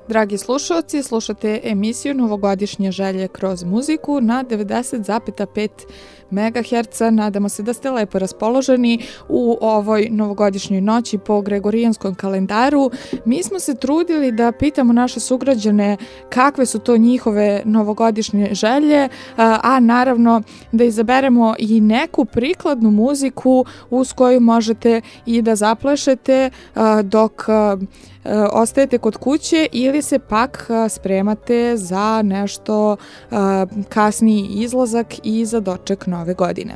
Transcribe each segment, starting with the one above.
Dragi slušalci, slušate emisiju Novogodišnje želje kroz muziku na 90,5 MHz. Nadamo se da ste lepo raspoloženi u ovoj novogodišnjoj noći po Gregorijanskom kalendaru. Mi smo se trudili da pitamo naše sugrađane kakve su to njihove novogodišnje želje, a naravno da izaberemo i neku prikladnu muziku uz koju možete i da zaplešete dok ostajete kod kuće ili se pak spremate za nešto kasniji izlazak i za doček nove godine.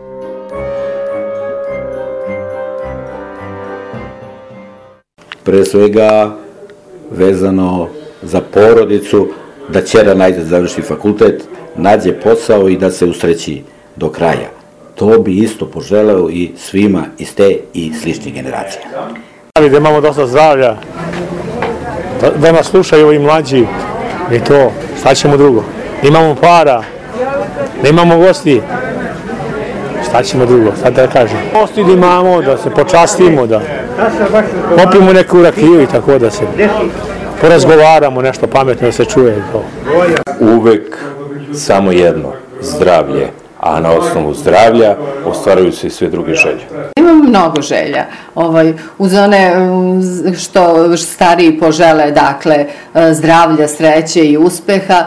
Pre svega vezano za porodicu, da ćera najzad završi fakultet, nađe posao i da se usreći do kraja. To bi isto poželeo i svima iz te i sličnih generacija. Da imamo dosta zdravlja, da nas slušaju i mlađi i to, šta ćemo drugo? Imamo para, da imamo gosti, šta ćemo drugo, šta da kažem? Gosti da imamo, da se počastimo, da popijemo neku rakiju i tako da se porazgovaramo, nešto pametno da se čuje. Uvek samo jedno, zdravlje. A na osnovu zdravlja ostvaruju se i sve druge želje. Imam mnogo želja. Uz one što stariji požele, dakle, zdravlja, sreće i uspeha,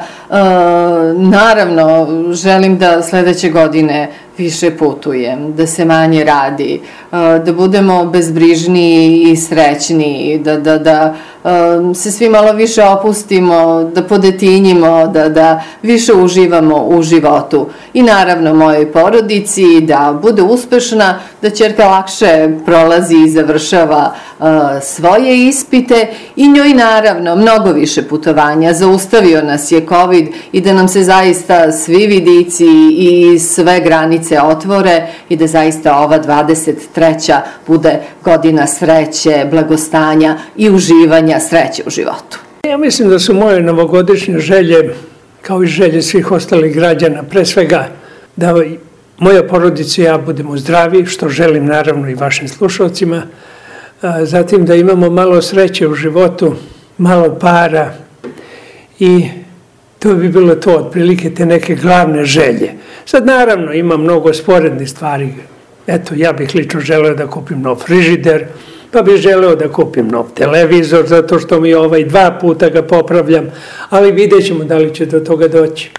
naravno, želim da sledeće godine više putujem, da se manje radi, da budemo bezbrižniji i srećniji, da se svi malo više opustimo, da podetinjimo, da više uživamo u životu. I naravno mojoj porodici da bude uspešna, da ćerka lakše prolazi i završava svoje ispite i njoj naravno mnogo više putovanja. Zaustavio nas je COVID i da nam se zaista svi vidici i sve granice otvore i da zaista ova 23. bude godina sreće, blagostanja i uživanja sreće u životu. Ja mislim da su moje novogodišnje želje, kao i želje svih ostalih građana, pre svega da moja porodica i ja budemo zdravi, što želim naravno i vašim slušalcima, zatim da imamo malo sreće u životu, malo para i to bi bilo to, otprilike te neke glavne želje. Sad naravno ima mnogo sporednih stvari. Eto, ja bih lično želeo da kupim nov frižider, pa bih želeo da kupim nov televizor, zato što mi 2 puta ga popravljam, ali vidjet ćemo da li će do toga doći.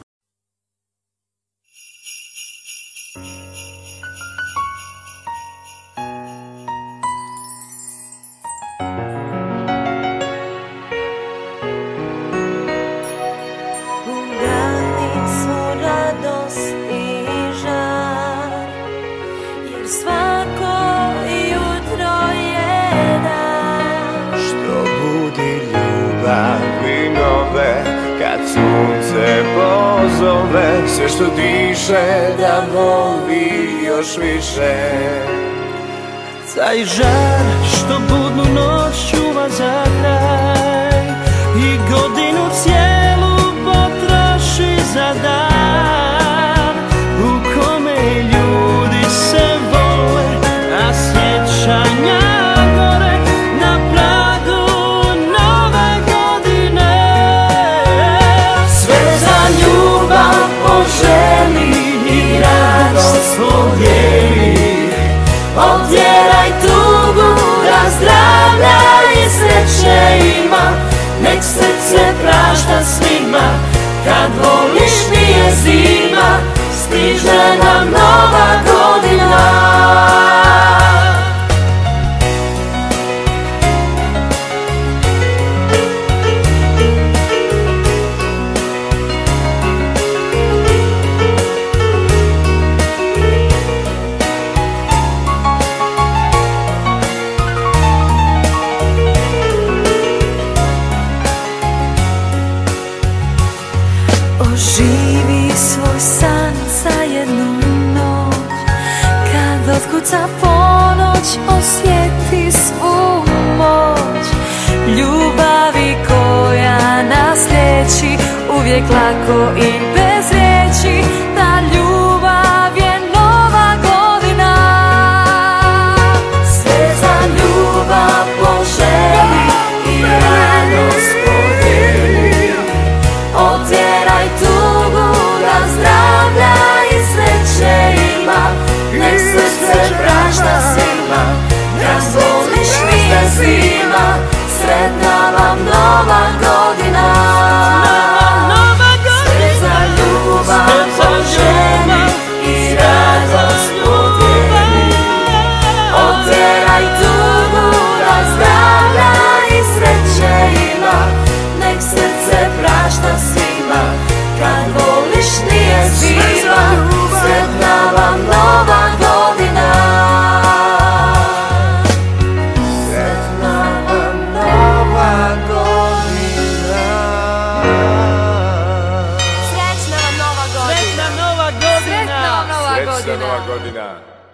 Sve što diše da voli još više. Taj žar što budnu noć čuva za kraj i godinu cijelu potroši za dan u kome ljudi se vole, a sjećanja gore na pragu nove godine. Sve za ljubav poželi i radost podijeli, odjeraj tugu, razdravljaj i sreće ima, nek srce prašta svima, kad voliš nije zima, stiže nam nova godina. Oživi svoj san za jednu noć, kad otkuca ponoć, osjeti svu moć ljubavi koja nas liječi, uvijek lako i bez riječi. Ta ljubav je nova godina. Sve za ljubav poželi i radost prašta svima, kad voliš nije zima, sretna vam nova godina. Sretna ljubav, poželji i radost udjeli, otjeraj tugu, razdravlja i sreće ima, nek srce prašta svima, kad voliš nije zima, sretna vam nova godina. Sretna vam nova godina. Srećna vam nova godina. Sretna nova godina. Srećna nova godina.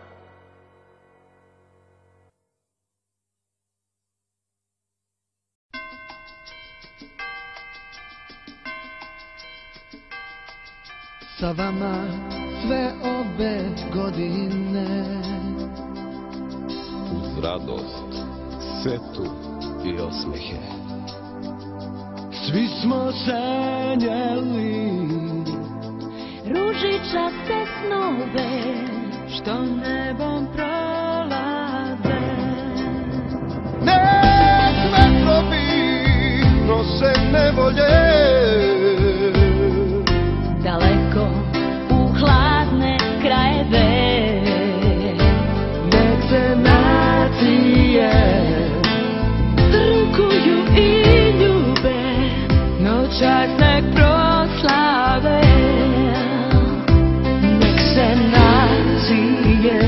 Sa vama sve ove godine, uz radost, setu i osmehe, svi smo sanjali Ružičaste snove što nebom prolaze. nek vetrovi nose nevolje, Daleko u hladne krajeve, nek se nacije rukuju i ljube, noćas nek proslave, nek se nacije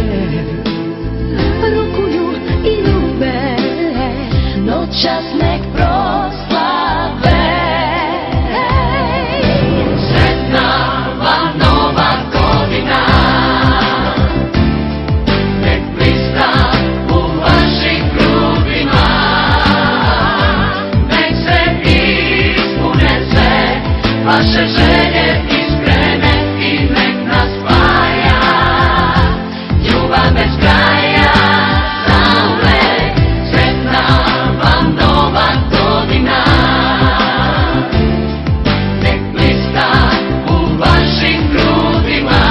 rukuju i ljube, noćas nek proslave. Sretna vam nova godina, nek blista u vašim grudima, nek se ispune sve vaše želje iskrene i nek nas spaja ljubav bez kraja zauvek. Sretna vam nova godina, nek blista u vašim grudima,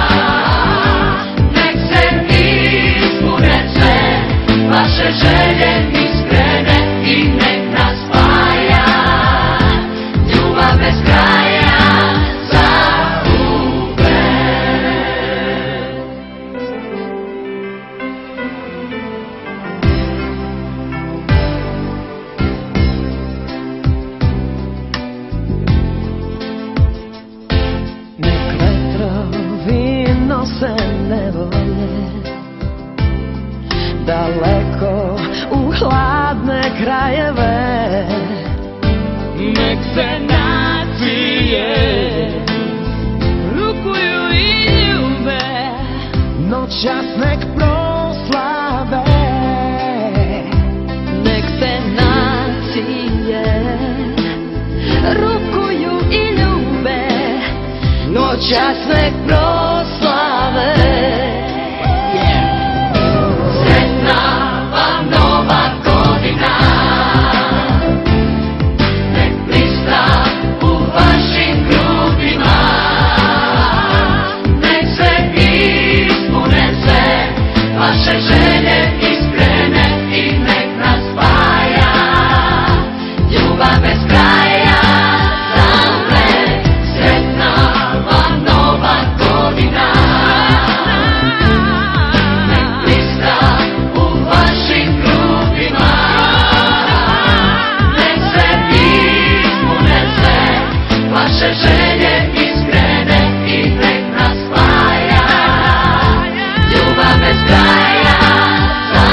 nek se ispune sve vaše želje iskrene i nek nas spaja ljubav bez kraja zauvek. nek vetrovi nose nevolje, daleko u hladne krajeve, nek se nacije rukuju i ljube, noćas nek proslave, nek se nacije rukuju i ljube, noćas nek proslave. Sretna vam nova godina, nek blista u vašim grudima, nek se ispune sve vaše želje iskrene i nek nas spaja ljubav bez kraja zauvek. Sretna vam nova godina, nek blista u vašim grudima, nek se ispune sve vaše želje iskrene i nek nas spaja ljubav bez kraja zauvek.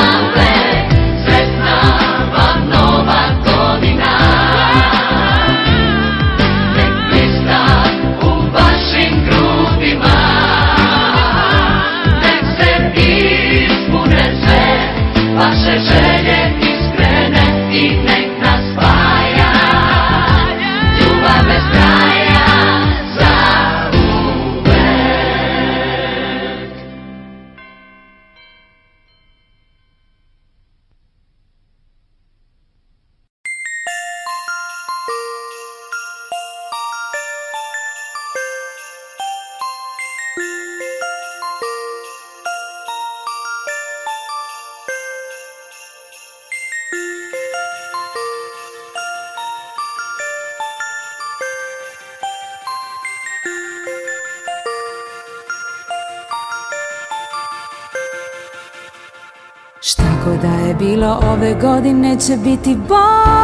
Šta god da je bilo ove godine će biti bolje.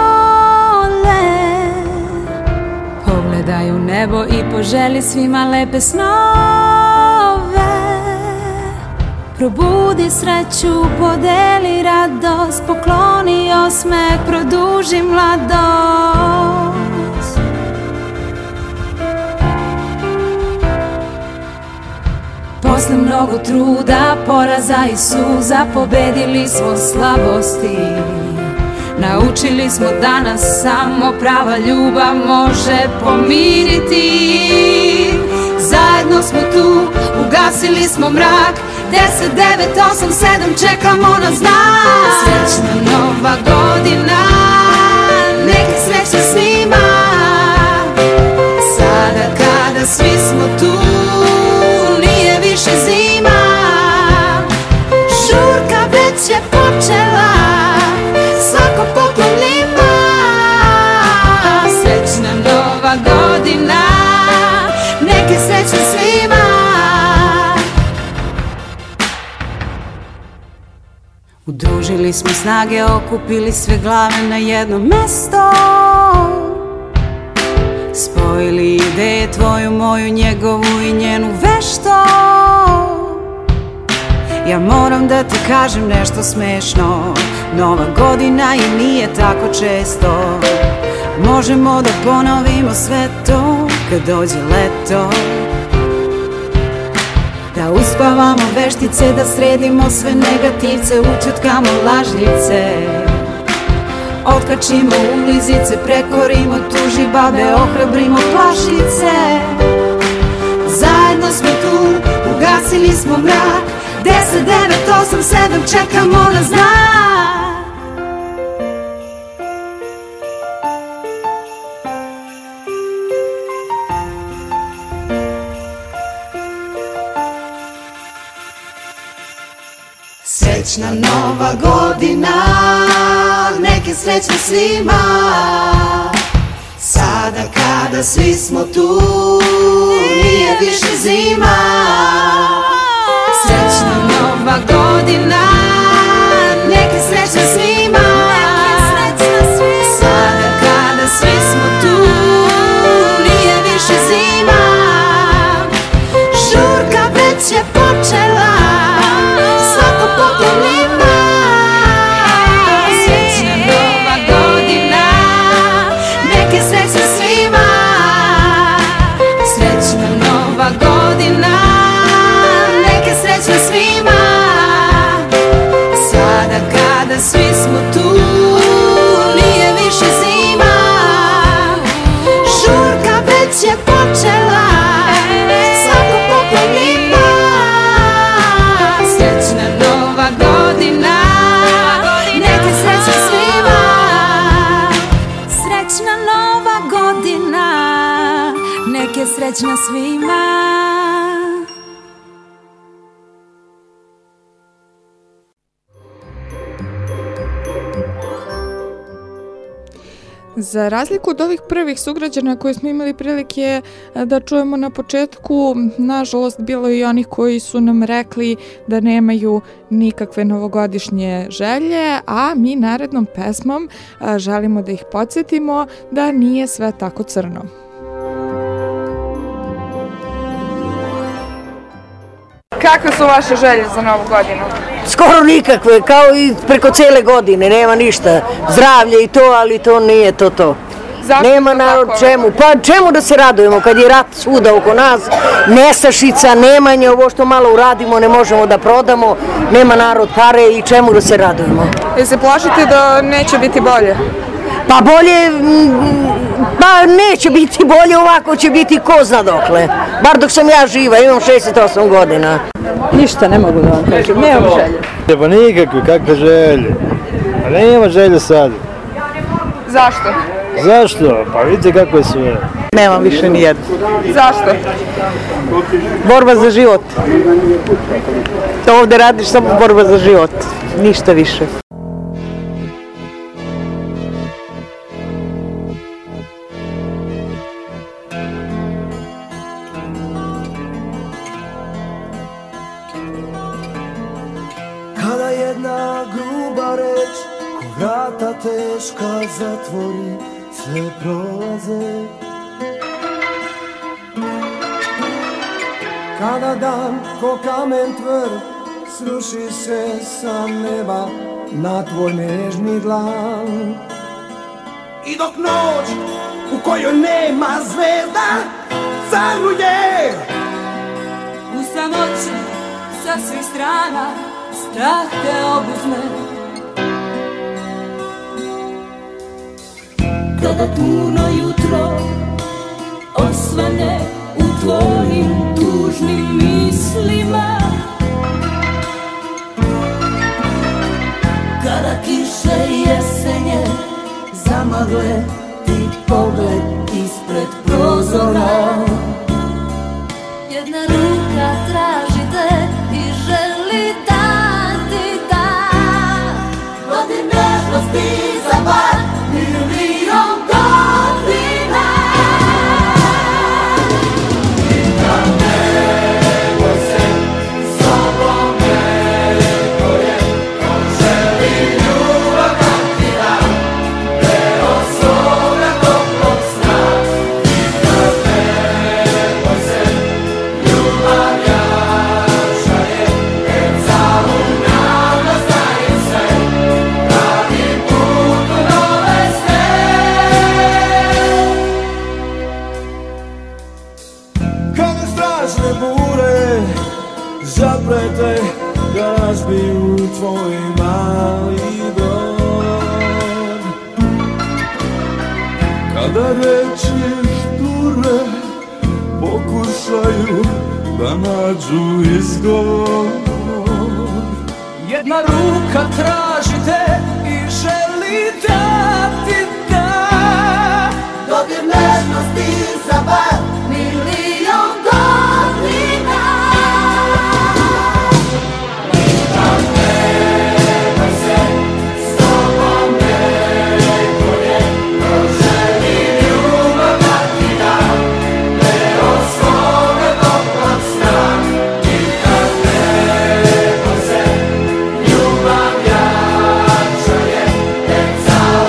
Pogledaj u nebo i poželi svima lepe snove. Probudi sreću, podeli radost, pokloni osmeh, produži mladost. Posle mnogo truda, poraza i suza, pobedili smo slabosti. Naučili smo da nas samo prava ljubav može pomiriti. Zajedno smo tu, ugasili smo mrak, 10, 9, 8, 7, čekamo na znak. Srećna nova godina, neka srećna svima. Sada kada svi smo tu, nije više zima. Žurka već je počela, svako poklon ima. Srećna nova godina, neka srećna svima. Udružili smo snage, okupili sve glave na jedno mesto. Spojili ideje tvoju, moju, njegovu i njenu vešto. Ja moram da ti kažem nešto smešno, nova godina i nije tako često. Možemo da ponovimo sve to kad dođe leto. Da uspavamo veštice, da sredimo sve negativce, učutkamo lažljice. Otkačimo ulizice, prekorimo tuži babe, ohrabrimo plašice. Zajedno smo tu, ugasili smo mrak, 10, 9, 8, 7, čekamo na znak. Srećna nova godina, neke srećne svima. Sada kada svi smo tu, nije više zima. Srećna nova godina, neke srećne svima. Sada kada svi smo tu, nije više zima. Žurka već je počela, svako poklon ima. Srećna nova godina, neke srećne svima. Srećna nova godina, neke srećne svima. Sada kada svi smo tu, nije više zima. Žurka već je počela, svako poklon ima. Srećna nova godina, neke srećne svima. Srećna nova godina, neke srećna svima. Za razliku od ovih prvih sugrađana koje smo imali prilike da čujemo na početku, nažalost bilo je i onih koji su nam rekli da nemaju nikakve novogodišnje želje, a mi narednom pesmom želimo da ih podsjetimo da nije sve tako crno. Kakve su vaše želje za novu godinu? Skoro nikakve, kao i preko cele godine, nema ništa. Zdravlje i to, ali to nije to. Zašto nema narod čemu, pa čemu da se radujemo kad je rat svuda oko nas, nestašica, nemanje, ovo što malo uradimo ne možemo da prodamo, nema narod pare i čemu da se radujemo. Jel se plašite da neće biti bolje? Pa bolje, pa neće biti bolje, ovako će biti ko zna dokle. Bar dok sam ja živa, imam 68 godina. Ništa ne mogu da vam kažem, nemam želje. Pa nikakve, kakve želje? Pa nema želje sad. Zašto? Zašto? Pa vidite kako je sve. Nemam više nijedno. Zašto? Borba za život. Ovdje radiš samo borba za život, ništa više. Kada jedna gruba reč ko vrata teška zatvori, sve prolaze. Kada dan ko kamen tvrd sruši se sa neba na tvoj nežni dlan, i dok noć u kojoj nema zvezda zagruje, u samoći sa svih strana strah te obuzme. Kada tuno jutro osvane u tvojim tužnim mislima, kada kiše jesenje zamagle ti pogled ispred prozora, jedna ruka traži te i želi da ti da vodi nežnosti za bar milion godina. I da nego se sobom neko je ko želi ljubav da ti da deo svoga toplog sna. I da nego se ljubav jača je, jer calu nam nastaje sve, pravi put u nove sne. Kada strašne bure zaplete da razbiju tvoj mali brod, kada reči šture pokušaju da nađu izgovor, jedna ruka traži te i želi da ti da Dodir nežnosti za bar milion godina. I da nema se s tobom neko je ko želi ljubav da ti da deo svoga toplog sna. I da nema se ljubav jača je, jer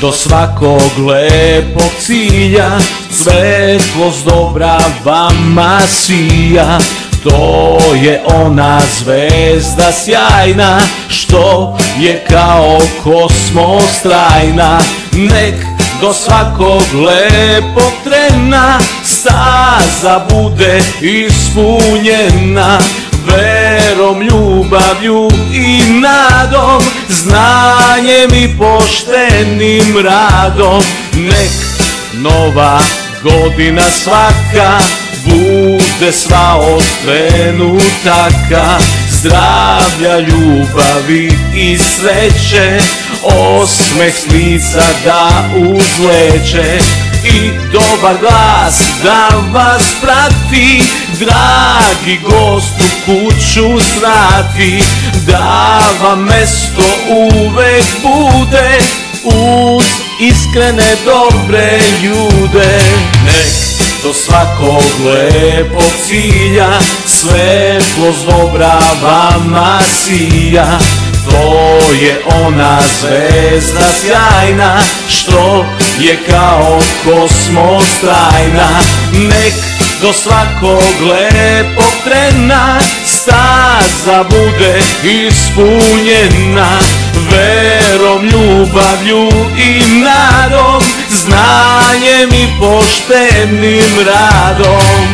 do svakog lepog cilja, svetlost dobra vama sija. To je ona zvezda sjajna, što je kao kosmos trajna. Nek do svakog lepog trena staza bude ispunjena, verom, ljubavlju i nadom, znanjem i poštenim radom. Nek nova godina svaka bude sva od trenutaka zdravlja, ljubavi i sreće, osmeh s lica da uzleče i dobar glas da vas prati, dragi gost u kuću svrati, da vam mesto uvek bude uz iskrene dobre ljude. Nek do svakog lepog cilja svetlost dobra vama sija. To je ona zvezda sjajna, što je kao kosmos trajna. Nek do svakog lepog trena staza bude ispunjena, verom, ljubavlju i nadom, znanjem i poštenim radom.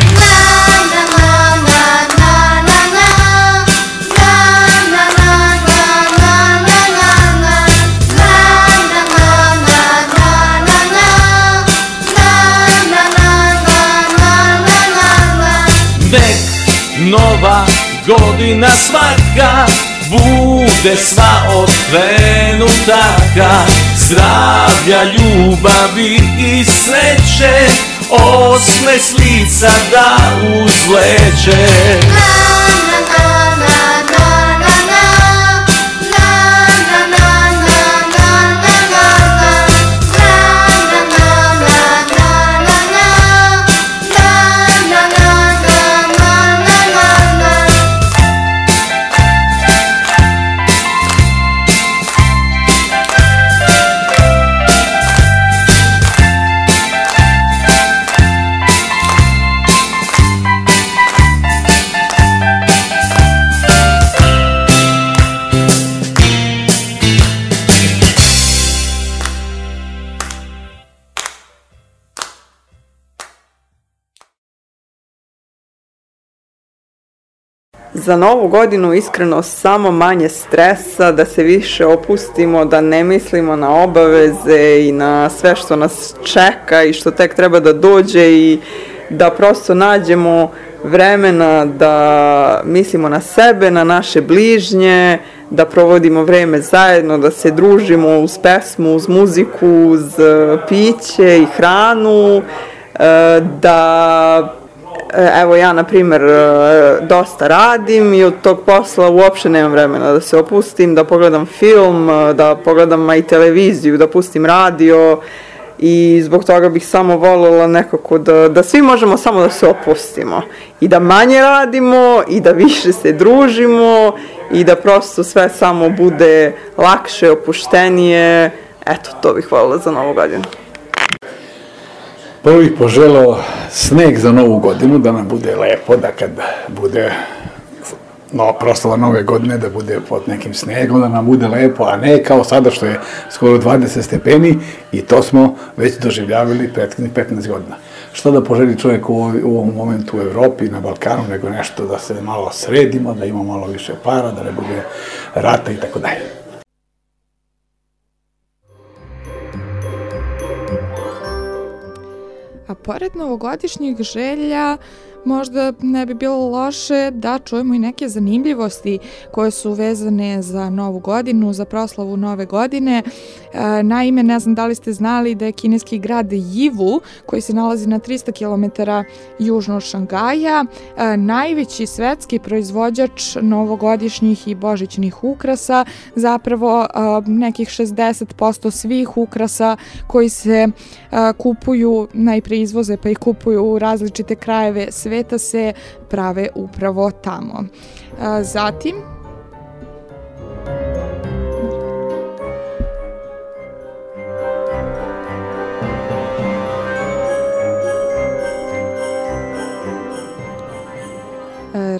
Nek nova godina svaka bude sva od trenutaka zdravlja, ljubavi i sreće, osmeh s lica da uzleče. Za novu godinu iskreno samo manje stresa, da se više opustimo, da ne mislimo na obaveze i na sve što nas čeka i što tek treba da dođe i da prosto nađemo vremena da mislimo na sebe, na naše bližnje, da provodimo vreme zajedno, da se družimo uz pesmu, uz muziku, uz piće i hranu, da evo ja na primjer dosta radim i od tog posla uopšte nemam vremena da se opustim, da pogledam film, da pogledam i televiziju, da pustim radio i zbog toga bih samo voljela nekako da svi možemo samo da se opustimo i da manje radimo i da više se družimo i da prosto sve samo bude lakše, opuštenije. Eto, to bih voljela za novu godinu. Prvo bih poželeo sneg za novu godinu, da nam bude lepo, da kad bude proslava nove godine, da bude pod nekim snegom, da nam bude lepo, a ne kao sada što je skoro 20 stepeni i to smo već doživljavali prethodnih 15 godina. Što da poželi čovjek u ovom momentu u Evropi, na Balkanu, nego nešto da se malo sredimo, da imamo malo više para, da ne bude rata i tako dalje. A pored novogodišnjih želja, možda ne bi bilo loše da čujemo i neke zanimljivosti koje su vezane za novu godinu, za proslavu nove godine. Naime, ne znam da li ste znali da je kineski grad Yiwu, koji se nalazi na 300 km južno od Šangaja, najveći svetski proizvođač novogodišnjih i božićnih ukrasa, zapravo nekih 60% svih ukrasa koji se kupuju, najpre izvoze pa i kupuju u različite krajeve sveta, se prave upravo tamo. Zatim,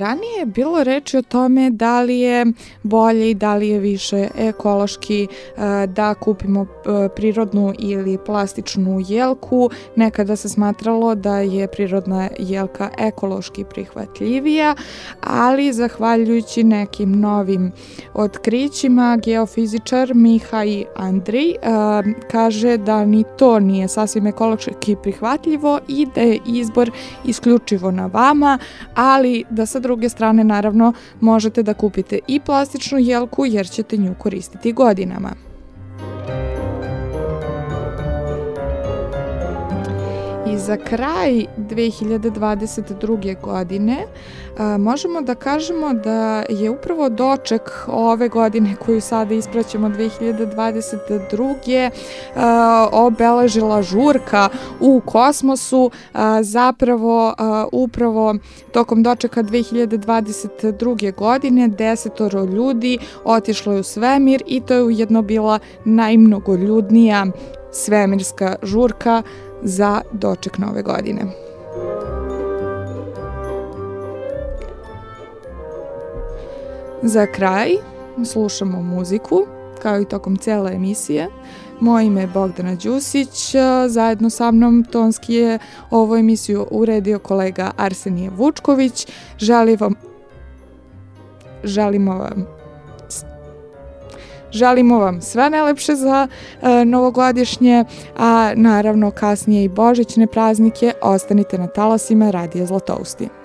Ranije je bilo reči o tome da li je bolje i da li je više ekološki da kupimo prirodnu ili plastičnu jelku. Nekada se smatralo da je prirodna jelka ekološki prihvatljivija, ali zahvaljujući nekim novim otkrićima, geofizičar Mihaj Andrej kaže da ni to nije sasvim ekološki prihvatljivo i da je izbor isključivo na vama, ali da sa druge strane naravno možete da kupite i plastičnu jelku jer ćete nju koristiti godinama. I za kraj 2022. godine možemo da kažemo da je upravo doček ove godine koju sada ispraćamo 2022. Obeležila žurka u kosmosu. Zapravo upravo tokom dočeka 2022. godine 10 ljudi otišlo je u svemir i to je ujedno bila najmnogoljudnija svemirska žurka za doček nove godine. Za kraj slušamo muziku, kao i tokom cijele emisije. Moje ime je Bogdana Đusić, zajedno sa mnom tonski je ovu emisiju uredio kolega Arsenije Vučković. Želimo vam sve najlepše za novogodišnje, a naravno kasnije i božićne praznike. Ostanite na talasima Radija Zlatousti.